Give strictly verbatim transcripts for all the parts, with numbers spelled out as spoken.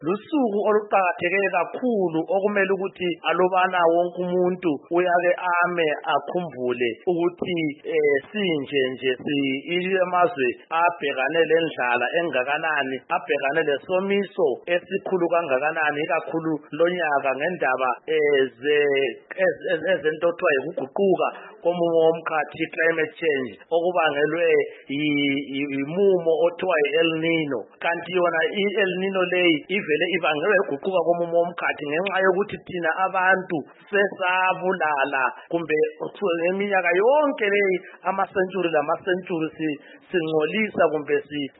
lusuku oluqakatheke kakhulu okumele ukuthi alobana wonke umuntu uyake ame akhumbule ukuthi eh sinje nje siyilemazwe abhekane lendlala engakanani abhekane lesomiso esikhulu kangakanani kakhulu lonyaka ngendaba eze ezentotwa ukuguquka komumo womkhathi climate change okubangelwe imumo othiwa El Nino kanti yona i-El Nino leyi ivele ibangelwe ukuguquka komumo womkhathi ngenxa yokuthi thina abantu sesabulala kumbe ngeminyaka yonke leyi ama-century lama-century singcolisa kumbe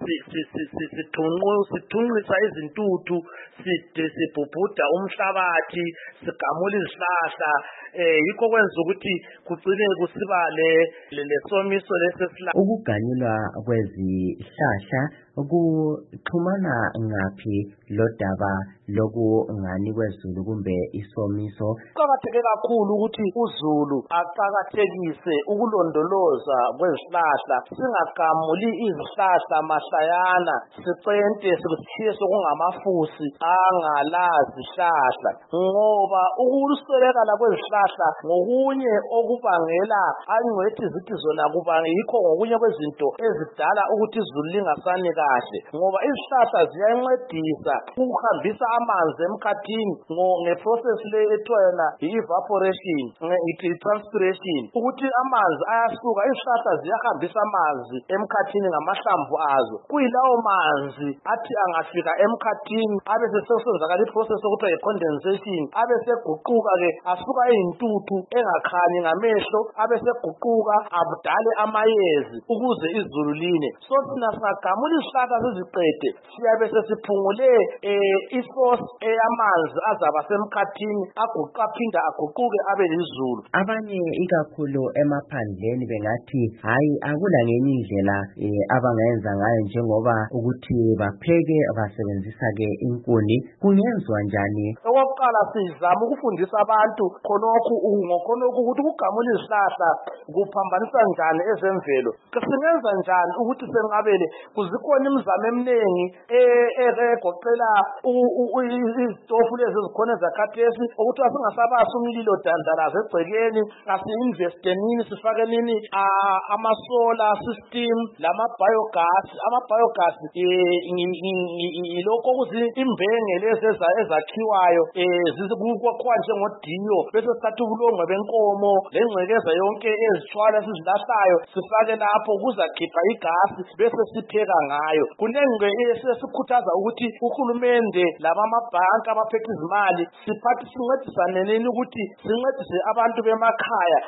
sithunqisa izintuthu sibhubhuda umhlabathi sigamula izihlahla eh yikho kwenza ukuthi kugcine kusiba le lesomiso lesesila ukuganyulwa kwezihlahla ukuxhumana ngaphi lodaba lokungani kwezulu kumbe isomiso kuqakatheke kakhulu ukuthi uzulu aqakathekise ukulondoloza kwezihlahla singagamuli izihlahla mahlayana sicente sikuthiye sokungamafusi angalazi hlahla ngoba ukuswelakala kwezihlahla ngokunye okubangela angcwethi zithi zona kuba yikho ngokunye kwezinto ezidala ukuthi izulu lingasani kahle ngoba izihlahla ziyancedisa ukuhambisa amanzi emkhathini ngeprocess le ethiwa yona evaporation nge-transpiration ukuthi amanzi ayasuka izihlahla ziyahambisa amanzi emkhathini ngamahlamvu azo kuyilawo manzi athi angafika emkhathini abe sesenzakala iprocess okuthiwa yi-condensation abe seguquka ke asuka eyintuthu engakhanyi ngamehlo abe seguquka abudale amayezi ukuze izulu line so thina singagamula izihlahla ziziqede siyabe sesiphungule isource eyamanzi azaba semkhathini aguqa phinda aguquke abe lizulu abanye ikakhulu emaphandleni bengathi hayi akula ngenye indlela abangenza ngayo njengoba ukuthi bapheke basebenzisa ke inkuni kungenzwa njani okokuqala sizama ukufundisa abantu khonokhu ngokhonokhu ukuthi ukugamula izihlahla kuphambanisa njani ezemvelo singenza njani ukuthi sengabele kuzikhona imizamo eminingi egoqela izitofu lezi ezikhona ezakhathesi ukuthi asingasabasi umlilo dandalaza egcekeni asi-investe nini sifake nini ama-solar system lama-biogas ama-biogas ilokho ukuthi imbenge lezi ezakhiwayo zikukwa njengodiyo bese sithatha ubulongwe benkomo lengcekeza yonke ezithwala sizilahlayo sifake lapho kuzakhipha igasi bese sipheka ngayo kunenge sesikhuthaza ukuthi uhulumende laba amabhanki abaphethe izimali siphathi sincedisane nini ukuthi sincedise abantu bemakhaya